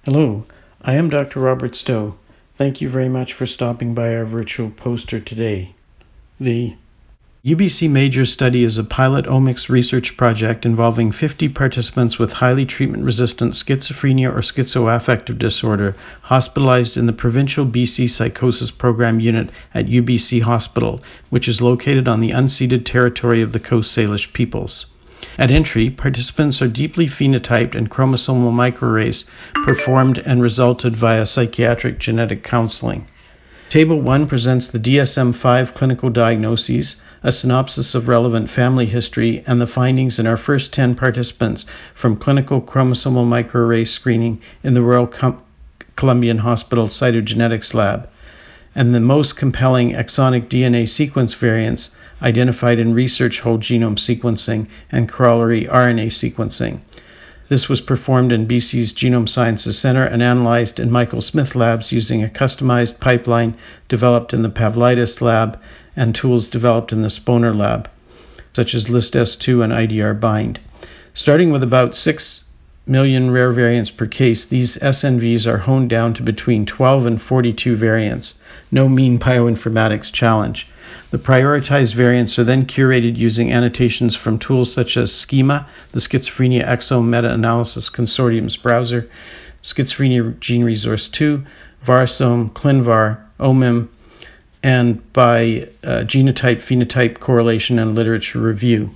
Hello, I am Dr. Robert Stowe. Thank you very much for stopping by our virtual poster today. The UBC Major study is a pilot omics research project involving 50 participants with highly treatment-resistant schizophrenia or schizoaffective disorder hospitalized in the Provincial BC Psychosis Program Unit at UBC Hospital, which is located on the unceded territory of the Coast Salish peoples. At entry, participants are deeply phenotyped and chromosomal microarrays performed and resulted via psychiatric genetic counseling. Table 1 presents the DSM-5 clinical diagnoses, a synopsis of relevant family history, and the findings in our first 10 participants from clinical chromosomal microarray screening in the Royal Columbian Hospital Cytogenetics Lab, and the most compelling exonic DNA sequence variants identified in research whole genome sequencing and corollary RNA sequencing. This was performed in BC's Genome Sciences Centre and analyzed in Michael Smith labs using a customized pipeline developed in the Pavlidis lab and tools developed in the Sponer lab, such as ListS2 and IDR-Bind. Starting with about 6 million rare variants per case, these SNVs are honed down to between 12 and 42 variants. No mean bioinformatics challenge. The prioritized variants are then curated using annotations from tools such as Schema, the Schizophrenia Exome Meta-Analysis Consortium's browser, Schizophrenia Gene Resource 2, Varsome, ClinVar, OMIM, and by genotype-phenotype correlation and literature review.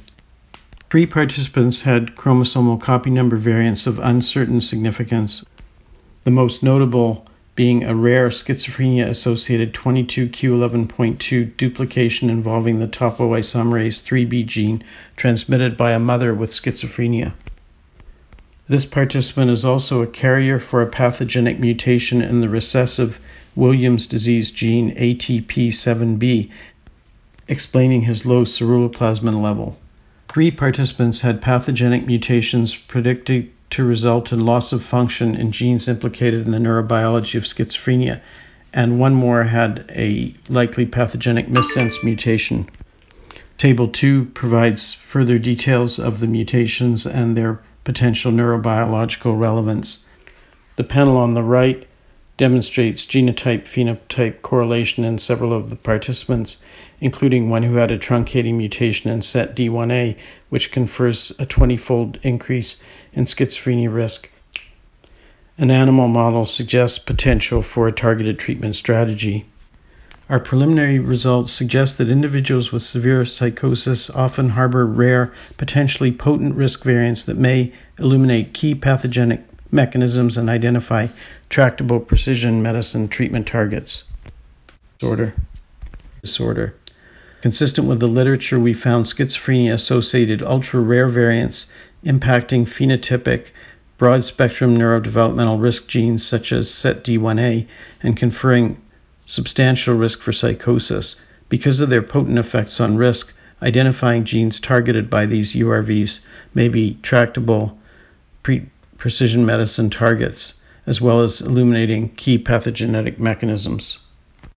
3 participants had chromosomal copy number variants of uncertain significance, the most notable being a rare schizophrenia-associated 22q11.2 duplication involving the topoisomerase 3b gene transmitted by a mother with schizophrenia. This participant is also a carrier for a pathogenic mutation in the recessive Williams disease gene ATP7B, explaining his low ceruloplasmin level. 3 participants had pathogenic mutations predicted to result in loss of function in genes implicated in the neurobiology of schizophrenia, and 1 more had a likely pathogenic missense mutation. Table 2 provides further details of the mutations and their potential neurobiological relevance. The panel on the right demonstrates genotype-phenotype correlation in several of the participants, including one who had a truncating mutation in SETD1A, which confers a 20-fold increase in schizophrenia risk. An animal model suggests potential for a targeted treatment strategy. Our preliminary results suggest that individuals with severe psychosis often harbor rare, potentially potent risk variants that may illuminate key pathogenic mechanisms and identify tractable precision medicine treatment targets. Disorder. Consistent with the literature, we found schizophrenia-associated ultra-rare variants impacting phenotypic, broad-spectrum neurodevelopmental risk genes such as SETD1A and conferring substantial risk for psychosis. Because of their potent effects on risk, identifying genes targeted by these URVs may be tractable precision medicine targets, as well as illuminating key pathogenetic mechanisms.